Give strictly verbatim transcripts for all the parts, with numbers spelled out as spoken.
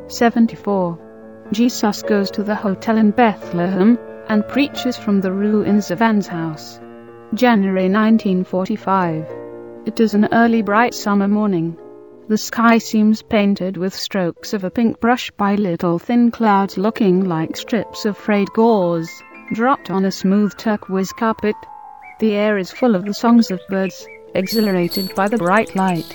seventy-four. Jesus goes to the hotel in Bethlehem and preaches from the ruins of Anne's house. January nineteen forty-five. It is an early bright summer morning. The sky seems painted with strokes of a pink brush by little thin clouds looking like strips of frayed gauze, dropped on a smooth turquoise carpet. The air is full of the songs of birds, exhilarated by the bright light.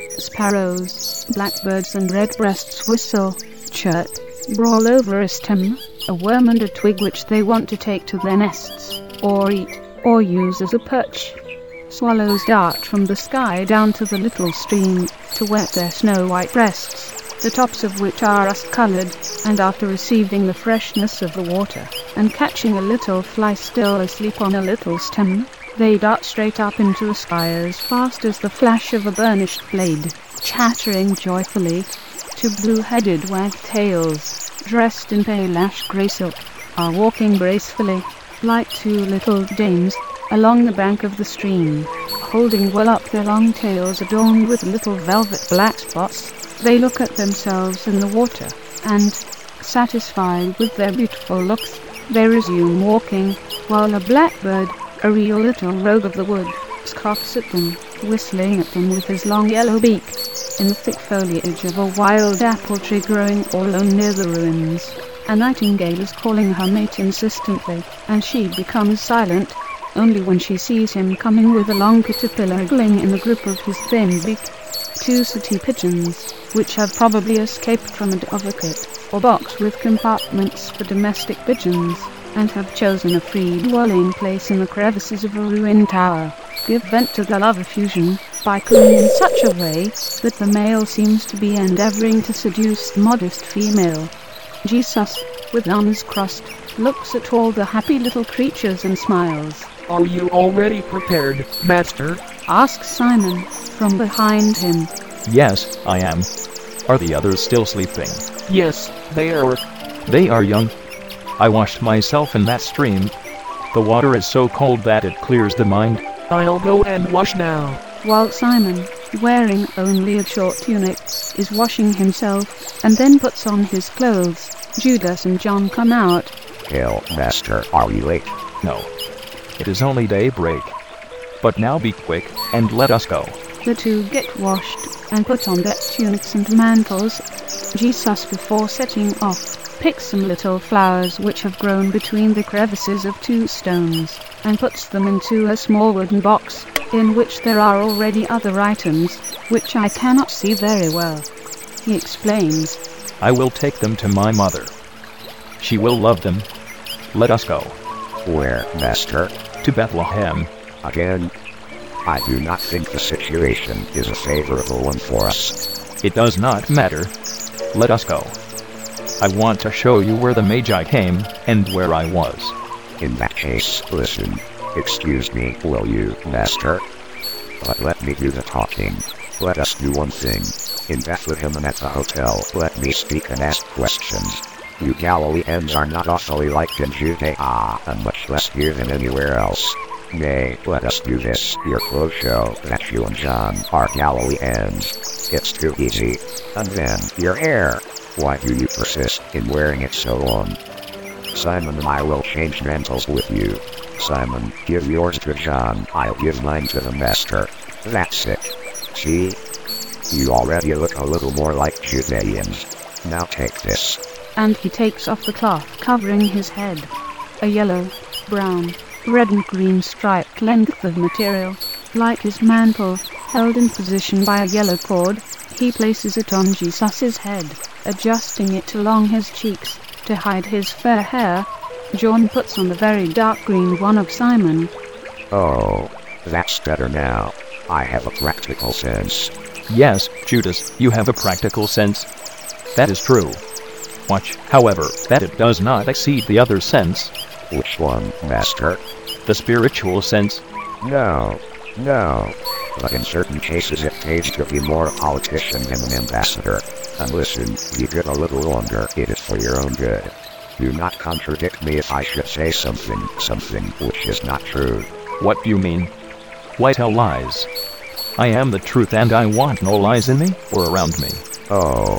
Sparrows, blackbirds and redbreasts whistle, chirp, brawl over a stem, a worm and a twig which they want to take to their nests, or eat, or use as a perch. Swallows dart from the sky down to the little stream to wet their snow-white breasts, the tops of which are rust-colored, and after receiving the freshness of the water, and catching a little fly still asleep on a little stem, they dart straight up into the sky as fast as the flash of a burnished blade, chattering joyfully. Two blue-headed wagtails, dressed in pale ash-grey silk, are walking gracefully, like two little dames, along the bank of the stream, holding well up their long tails adorned with little velvet black spots. They look at themselves in the water, and, satisfied with their beautiful looks, they resume walking, while a blackbird, a real little rogue of the wood, scoffs at them, whistling at them with his long yellow beak. In the thick foliage of a wild apple tree growing all alone near the ruins, a nightingale is calling her mate insistently, and she becomes silent only when she sees him coming with a long caterpillar wriggling in the grip of his thin beak. Two sooty pigeons, which have probably escaped from a dovecot or box with compartments for domestic pigeons, and have chosen a free dwelling place in the crevices of a ruined tower, give vent to their love effusion by cooing in such a way that the male seems to be endeavoring to seduce the modest female. Jesus, with arms crossed, looks at all the happy little creatures and smiles. "Are you already prepared, Master?" asks Simon, from behind him. "Yes, I am. Are the others still sleeping?" "Yes, they are." "They are young. I washed myself in that stream. The water is so cold that it clears the mind." "I'll go and wash now." While Simon, wearing only a short tunic, is washing himself, and then puts on his clothes, Judas and John come out. "Hail, Master, are we late?" "No. It is only daybreak. But now be quick, and let us go." The two get washed, and put on their tunics and mantles. Jesus, before setting off, picks some little flowers which have grown between the crevices of two stones, and puts them into a small wooden box, in which there are already other items, which I cannot see very well. He explains, "I will take them to my mother. She will love them. Let us go." "Where, Master?" "To Bethlehem." "Again? I do not think the situation is a favorable one for us." "It does not matter. Let us go. I want to show you where the Magi came, and where I was." "In that case, listen. Excuse me, will you, Master? But let me do the talking. Let us do one thing. In Bethlehem and at the hotel, let me speak and ask questions. You Galileans are not awfully liked in Judea, and much less here than anywhere else. Nay, let us do this. Your clothes show that you and John are Galileans. It's too easy. And then, your hair. Why do you persist in wearing it so long? Simon and I will change mantles with you. Simon, give yours to John, I'll give mine to the Master. That's it. See? You already look a little more like Judeans. Now take this." And he takes off the cloth covering his head. A yellow, brown, red and green striped length of material, like his mantle, held in position by a yellow cord. He places it on Jesus's head, adjusting it along his cheeks, to hide his fair hair. John puts on the very dark green one of Simon. "Oh, that's better now. I have a practical sense." "Yes, Judas, you have a practical sense. That is true. Watch, however, that it does not exceed the other sense." "Which one, Master?" "The spiritual sense." "No, no. But in certain cases it pays to be more a politician than an ambassador. And listen, be good a little longer, it is for your own good. Do not contradict me if I should say something, something which is not true." "What do you mean? Why tell lies? I am the truth and I want no lies in me or around me." "Oh,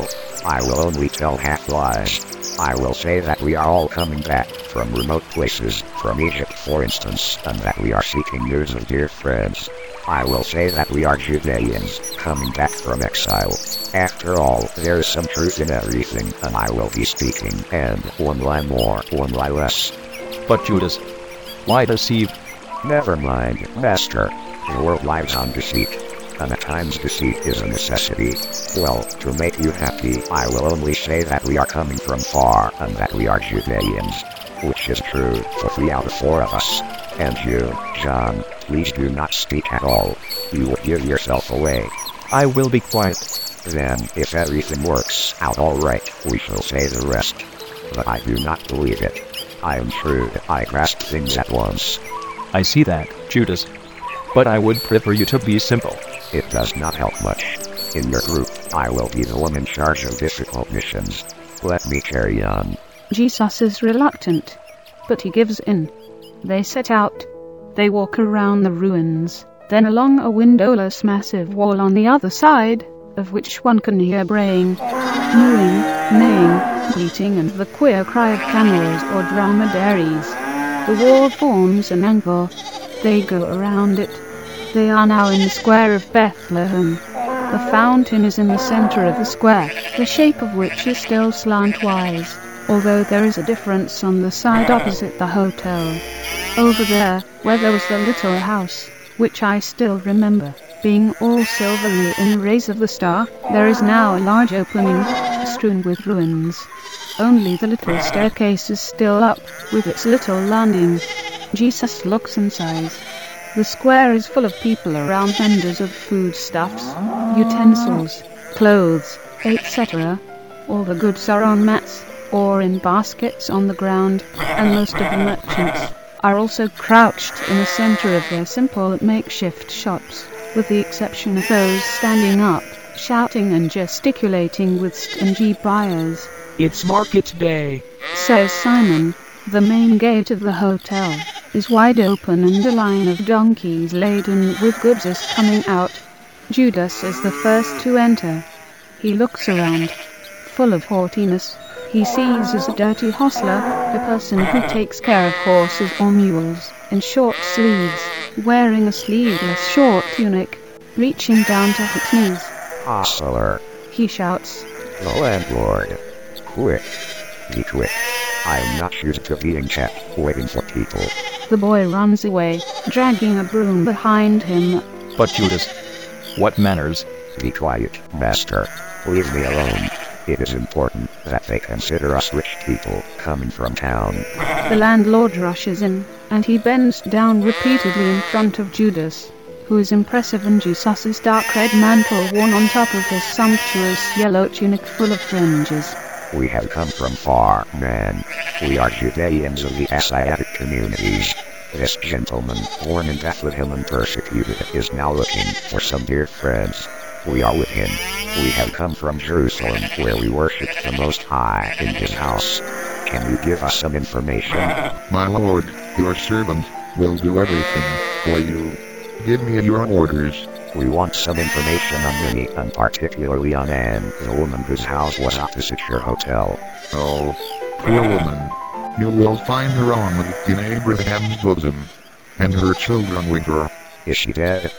I will only tell half lies. I will say that we are all coming back from remote places, from Egypt for instance, and that we are seeking news of dear friends. I will say that we are Judeans, coming back from exile. After all, there is some truth in everything, and I will be speaking, and one lie more, one lie less. But Judas, why deceive? Never mind, Master. The world lives on deceit, and at times deceit is a necessity. Well, to make you happy, I will only say that we are coming from far, and that we are Judeans. Which is true for three out of four of us. And you, John, please do not speak at all. You will give yourself away. I will be quiet. Then, if everything works out all right, we shall say the rest. But I do not believe it. I am shrewd. I grasp things at once. I see that, Judas. But I would prefer you to be simple. It does not help much. In your group, I will be the one in charge of difficult missions. Let me carry on. Jesus is reluctant, but he gives in. They set out. They walk around the ruins, then along a windowless massive wall on the other side, of which one can hear braying, mooing, neighing, bleating, and the queer cry of camels or dromedaries. The wall forms an angle. They go around it. They are now in the square of Bethlehem. The fountain is in the center of the square, the shape of which is still slantwise, although there is a difference on the side opposite the hotel. Over there, where there was the little house, which I still remember, being all silvery in the rays of the star, there is now a large opening, strewn with ruins. Only the little staircase is still up, with its little landing. Jesus looks and sighs. The square is full of people around vendors of foodstuffs, utensils, clothes, et cetera. All the goods are on mats, or in baskets on the ground, and most of the merchants are also crouched in the center of their simple makeshift shops, with the exception of those standing up, shouting and gesticulating with stingy buyers. It's market day, says Simon. The main gate of the hotel is wide open and a line of donkeys laden with goods is coming out. Judas is the first to enter. He looks around, full of haughtiness. He sees as a dirty hostler, a person who takes care of horses or mules, in short sleeves, wearing a sleeveless short tunic, reaching down to his knees. Hostler, he shouts. The landlord. Quick. Be quick. I am not used to being kept waiting for people. The boy runs away, dragging a broom behind him. But Judas, what manners? Be quiet, Master. Leave me alone. It is important that they consider us rich people coming from town. The landlord rushes in, and he bends down repeatedly in front of Judas, who is impressive in Jesus' dark red mantle worn on top of his sumptuous yellow tunic full of fringes. We have come from far, man. We are Judeans of the Asiatic communities. This gentleman, born in Bethlehem and persecuted, is now looking for some dear friends. We are with him. We have come from Jerusalem, where we worship the Most High in his house. Can you give us some information? My lord, your servant will do everything for you. Give me your orders. We want some information on Minnie, and particularly on Anne, the woman whose house was opposite your hotel. Oh, poor woman. You will find her only in Abraham's bosom, and her children with her. Is she dead?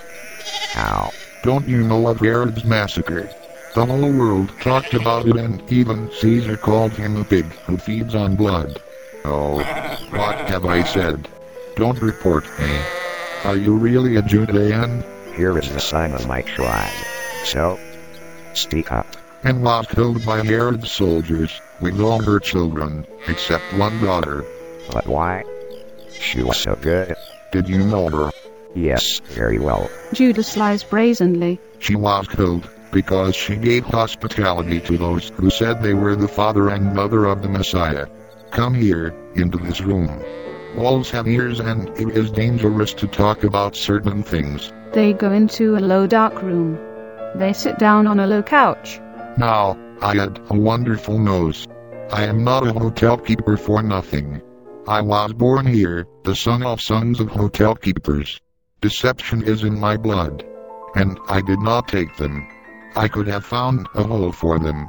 How? Don't you know of Herod's massacre? The whole world talked about it, and even Caesar called him a pig who feeds on blood. Oh, what have I said? Don't report me. Are you really a Judean? Here is the sign of my tribe. So, speak up. And was killed by Herod's soldiers, with all her children, except one daughter. But why? She was so good. Did you know her? Yes, very well. Judas lies brazenly. She was killed because she gave hospitality to those who said they were the father and mother of the Messiah. Come here, into this room. Walls have ears, and it is dangerous to talk about certain things. They go into a low dark room. They sit down on a low couch. Now, I had a wonderful nose. I am not a hotel keeper for nothing. I was born here, the son of sons of hotel keepers. Deception is in my blood. And I did not take them. I could have found a hole for them.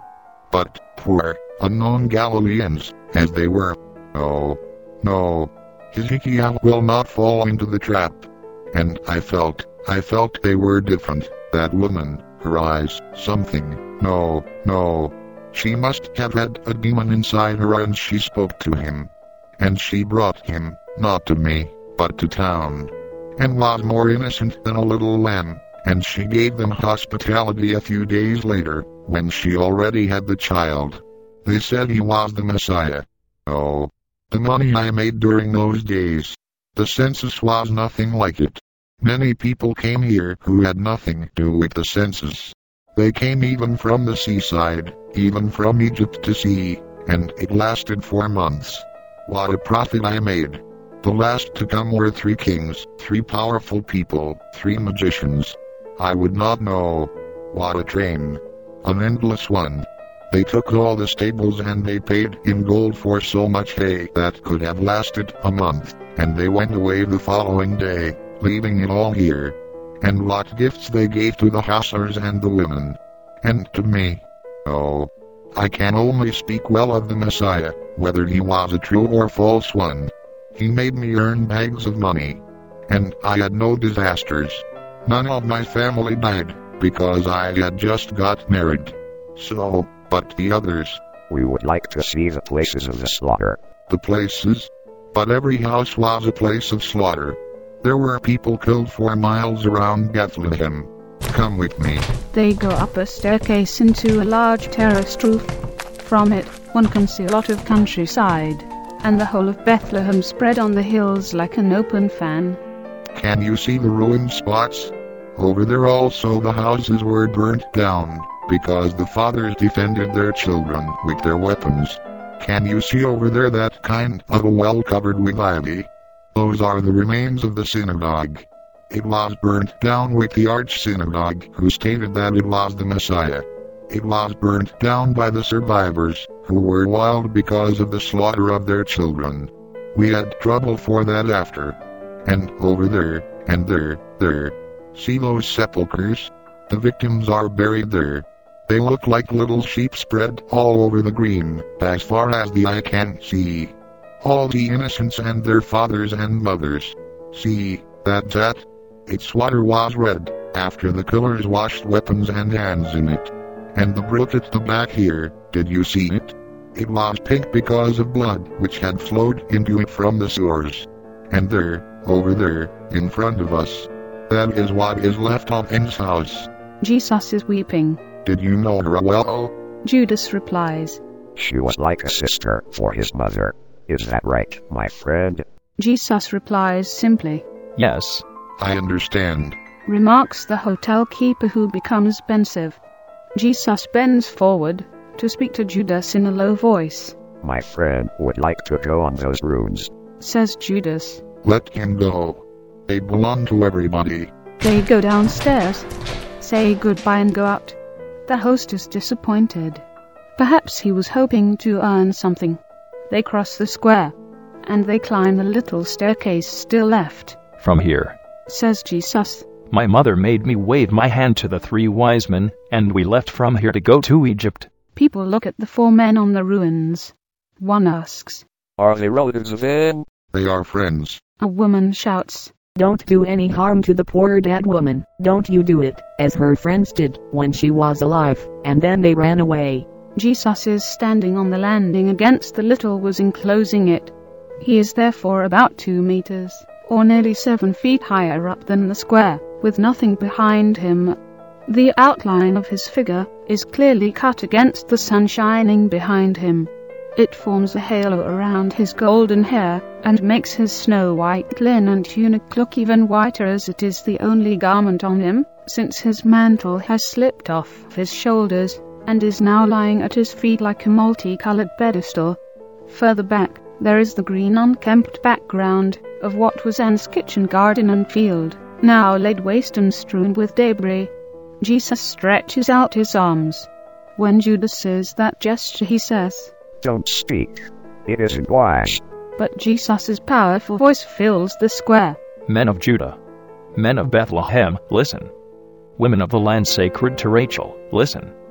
but poor, unknown Galileans, as they were. Oh, no. Ezekiel will not fall into the trap. And I felt, I felt they were different, that woman, her eyes, something, no, no. She must have had a demon inside her and she spoke to him. And she brought him, not to me, but to town. And was more innocent than a little lamb, and she gave them hospitality a few days later, when she already had the child. They said he was the Messiah. Oh, the money I made during those days. The census was nothing like it. Many people came here who had nothing to do with the census. They came even from the seaside, even from Egypt to see, and it lasted four months. What a profit I made. The last to come were three kings, three powerful people, three magicians. I would not know. What a train. An endless one. They took all the stables and they paid in gold for so much hay that could have lasted a month, and they went away the following day, leaving it all here. And what gifts they gave to the hussars and the women. And to me. Oh, I can only speak well of the Messiah, whether he was a true or false one. He made me earn bags of money. And I had no disasters. None of my family died, because I had just got married. So, but the others. We would like to see the places of the slaughter. The places? But every house was a place of slaughter. There were people killed for miles around Bethlehem. Come with me. They go up a staircase into a large terraced roof. From it, one can see a lot of countryside, and the whole of Bethlehem spread on the hills like an open fan. Can you see the ruined spots? Over there also the houses were burnt down, because the fathers defended their children with their weapons. Can you see over there that kind of a well covered with ivy? Those are the remains of the synagogue. It was burnt down with the arch-synagogue who stated that it was the Messiah. It was burnt down by the survivors, who were wild because of the slaughter of their children. We had trouble for that after. And over there, and there, there. See those sepulchres? The victims are buried there. They look like little sheep spread all over the green, as far as the eye can see. All the innocents and their fathers and mothers. See, that that? Its water was red, after the killers washed weapons and hands in it. And the brook at the back here, did you see it? It was pink because of blood which had flowed into it from the sewers. And there, over there, in front of us. That is what is left of N's house. Jesus is weeping. Did you know her well? Judas replies. She was like a sister for his mother. Is that right, my friend? Jesus replies simply. Yes. I understand. Remarks the hotel keeper, who becomes pensive. Jesus bends forward to speak to Judas in a low voice. My friend would like to go on those ruins, says Judas. Let him go. They belong to everybody. They go downstairs, say goodbye and go out. The host is disappointed. Perhaps he was hoping to earn something. They cross the square, and they climb the little staircase still left. From here, says Jesus, my mother made me wave my hand to the three wise men, and we left from here to go to Egypt. People look at the four men on the ruins. One asks, Are they relatives of N? They are friends. A woman shouts, Don't do any harm to the poor dead woman. Don't you do it, as her friends did when she was alive, and then they ran away. Jesus is standing on the landing against the little was enclosing it. He is therefore about two meters, or nearly seven feet higher up than the square, with nothing behind him. The outline of his figure is clearly cut against the sun shining behind him. It forms a halo around his golden hair, and makes his snow-white linen tunic look even whiter, as it is the only garment on him, since his mantle has slipped off his shoulders, and is now lying at his feet like a multicolored pedestal. Further back, there is the green unkempt background of what was Anne's kitchen garden and field, now laid waste and strewn with debris. Jesus stretches out his arms. When Judas sees that gesture, he says, Don't speak. It isn't wise. But Jesus' powerful voice fills the square. Men of Judah, men of Bethlehem, listen. Women of the land sacred to Rachel, listen.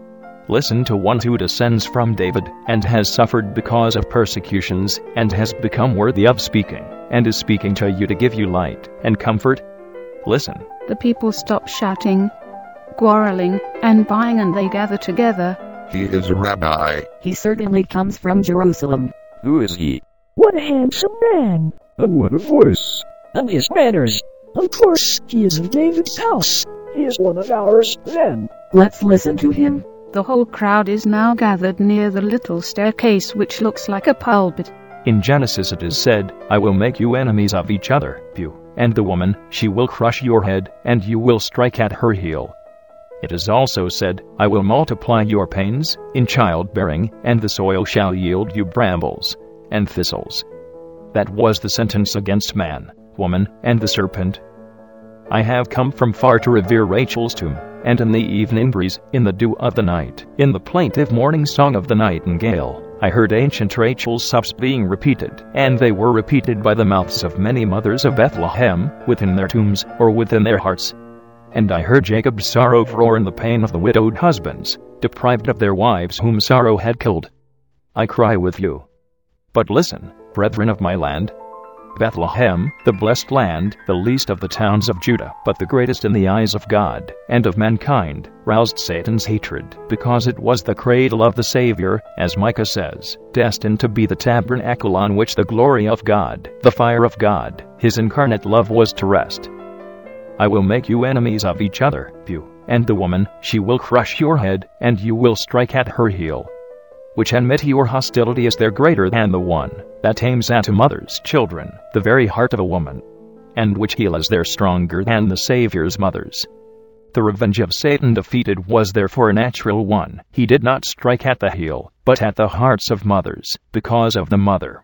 Listen to one who descends from David, and has suffered because of persecutions, and has become worthy of speaking, and is speaking to you to give you light and comfort. Listen. The people stop shouting, quarreling, and buying, and they gather together. He is a rabbi. He certainly comes from Jerusalem. Who is he? What a handsome man! And what a voice! And his manners! Of course, he is of David's house. He is one of ours, then. Let's listen to him. The whole crowd is now gathered near the little staircase which looks like a pulpit. In Genesis it is said, I will make you enemies of each other, you and the woman, she will crush your head, and you will strike at her heel. It is also said, I will multiply your pains in childbearing, and the soil shall yield you brambles and thistles. That was the sentence against man, woman, and the serpent. I have come from far to revere Rachel's tomb, and in the evening breeze, in the dew of the night, in the plaintive morning song of the nightingale, I heard ancient Rachel's sobs being repeated, and they were repeated by the mouths of many mothers of Bethlehem, within their tombs, or within their hearts. And I heard Jacob's sorrow roar in the pain of the widowed husbands, deprived of their wives whom sorrow had killed. I cry with you. But listen, brethren of my land. Bethlehem, the blessed land, the least of the towns of Judah, but the greatest in the eyes of God and of mankind, roused Satan's hatred, because it was the cradle of the Savior, as Micah says, destined to be the tabernacle on which the glory of God, the fire of God, his incarnate love was to rest. I will make you enemies of each other, you and the woman, she will crush your head, and you will strike at her heel. Which enmity or hostility is there greater than the one that aims at a mother's children, the very heart of a woman? And which heel is there stronger than the Savior's mother's? The revenge of Satan defeated was therefore a natural one. He did not strike at the heel, but at the hearts of mothers, because of the mother.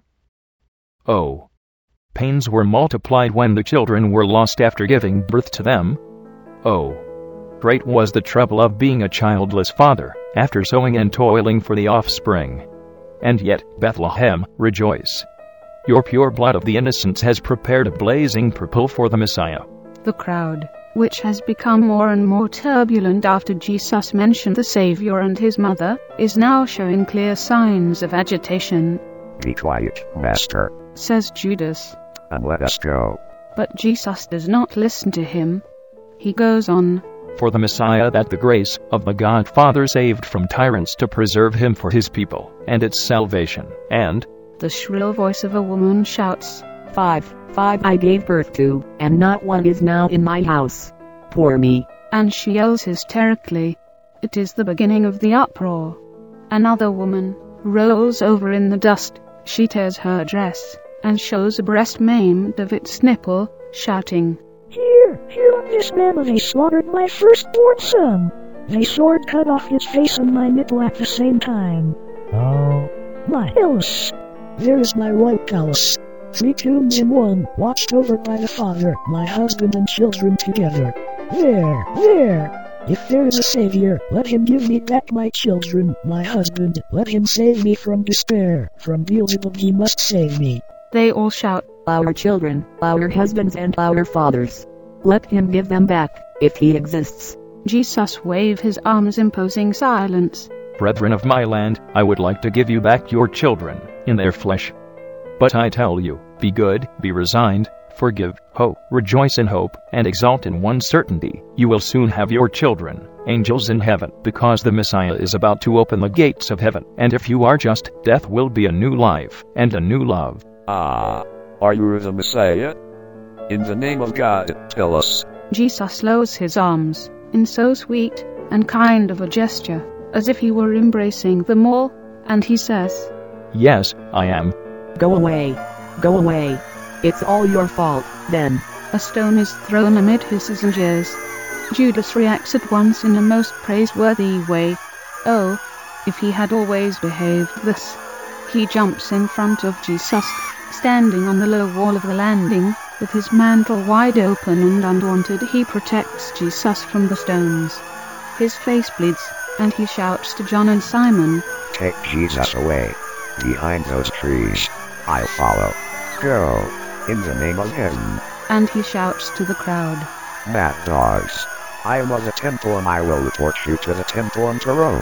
Oh! Pains were multiplied when the children were lost after giving birth to them. Oh! Great was the trouble of being a childless father, after sowing and toiling for the offspring. And yet, Bethlehem, rejoice. Your pure blood of the innocents has prepared a blazing purple for the Messiah. The crowd, which has become more and more turbulent after Jesus mentioned the Savior and his mother, is now showing clear signs of agitation. Be quiet, Master, says Judas. and let us go. But Jesus does not listen to him. He goes on. For the Messiah, that the grace of the God Father saved from tyrants to preserve him for his people, and its salvation, and the shrill voice of a woman shouts, Five, five I gave birth to, and not one is now in my house. Poor me. And she yells hysterically. It is the beginning of the uproar. Another woman rolls over in the dust. She tears her dress, and shows a breast maimed of its nipple, shouting, Here, here on this mammoth they slaughtered my firstborn son. They sword cut off his face and my nipple at the same time. Oh, my Hills. There is my white palace. Three tombs in one, watched over by the father, my husband and children together. There, there. If there is a savior, let him give me back my children, my husband. Let him save me from despair. From Beelzebub he must save me. They all shout, Our children, our husbands and our fathers. Let him give them back, if he exists. Jesus waved his arms, imposing silence. Brethren of my land, I would like to give you back your children, in their flesh. But I tell you, be good, be resigned, forgive, hope, rejoice in hope, and exult in one certainty, you will soon have your children, angels in heaven, because the Messiah is about to open the gates of heaven, and if you are just, death will be a new life, and a new love. Ah, are you the Messiah? In the name of God, tell us. Jesus lowers his arms, in so sweet and kind of a gesture, as if he were embracing them all, and he says, Yes, I am. Go away. Go away. It's all your fault, then. A stone is thrown amid hisses and jeers. Judas reacts at once in a most praiseworthy way. Oh, if he had always behaved thus. He jumps in front of Jesus, standing on the low wall of the landing, with his mantle wide open and undaunted. He protects Jesus from the stones. His face bleeds, and he shouts to John and Simon, Take Jesus away. Behind those trees. I'll follow. Go. In the name of him. And he shouts to the crowd, Mad dogs. I am of the temple and I will report you to the temple and to Rome.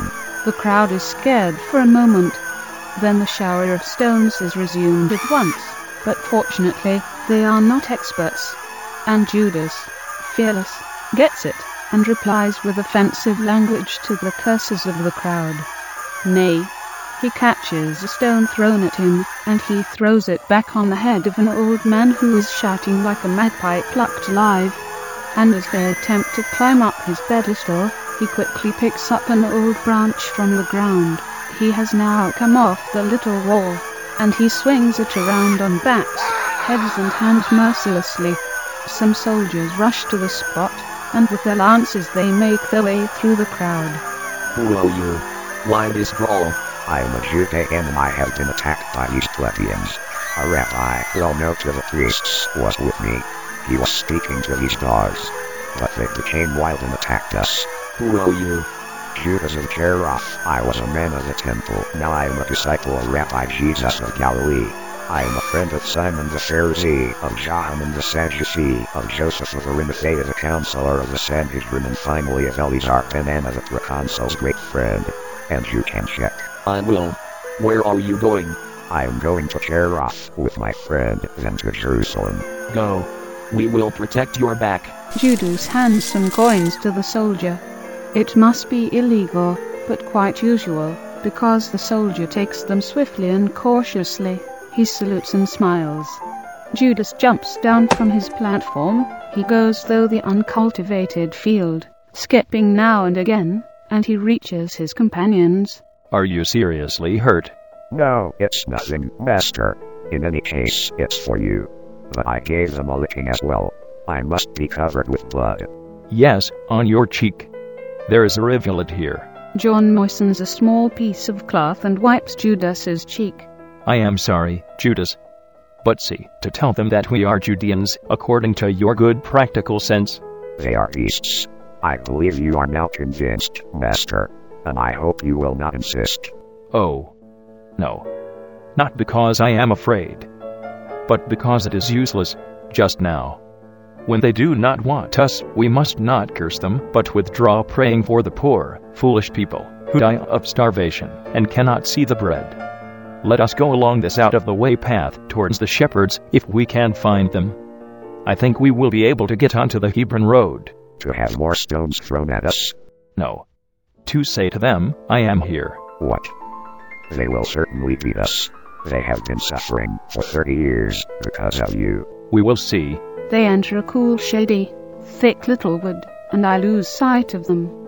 The crowd is scared for a moment. Then the shower of stones is resumed at once, but fortunately, they are not experts. And Judas, fearless, gets it, and replies with offensive language to the curses of the crowd. Nay, he catches a stone thrown at him, and he throws it back on the head of an old man who is shouting like a magpie plucked alive. And as they attempt to climb up his pedestal, he quickly picks up an old branch from the ground. He has now come off the little wall, and he swings it around on backs, heads and hands mercilessly. Some soldiers rush to the spot, and with their lances they make their way through the crowd. Who are you? Why this brawl? I am a Judean and I have been attacked by these plebeians. A rabbi, well known to the priests, was with me. He was speaking to these dogs, but they became wild and attacked us. Who are you? Judas of Jeroth. I was a man of the temple. Now I am a disciple of Rabbi Jesus of Galilee. I am a friend of Simon the Pharisee, of Johanan the Sadducee, of Joseph of Arimathea the counselor of the Sanhedrin, and finally of Eleazar ben Anna the proconsul's great friend. And you can check. I will. Where are you going? I am going to Jeroth with my friend, then to Jerusalem. Go. We will protect your back. Judas hands some coins to the soldier. It must be illegal, but quite usual, because the soldier takes them swiftly and cautiously. He salutes and smiles. Judas jumps down from his platform. He goes through the uncultivated field, skipping now and again, and he reaches his companions. Are you seriously hurt? No, it's nothing, Master. In any case, it's for you. But I gave them a licking as well. I must be covered with blood. Yes, on your cheek. There is a rivulet here. John moistens a small piece of cloth and wipes Judas's cheek. I am sorry, Judas. But see, to tell them that we are Judeans, according to your good practical sense. They are beasts. I believe you are now convinced, Master, and I hope you will not insist. Oh, no. Not because I am afraid, but because it is useless, just now. When they do not want us, we must not curse them, but withdraw praying for the poor, foolish people, who die of starvation, and cannot see the bread. Let us go along this out-of-the-way path towards the shepherds, if we can find them. I think we will be able to get onto the Hebron road. To have more stones thrown at us? No. To say to them, I am here. What? They will certainly beat us. They have been suffering for thirty years because of you. We will see. They enter a cool, shady, thick little wood, and I lose sight of them.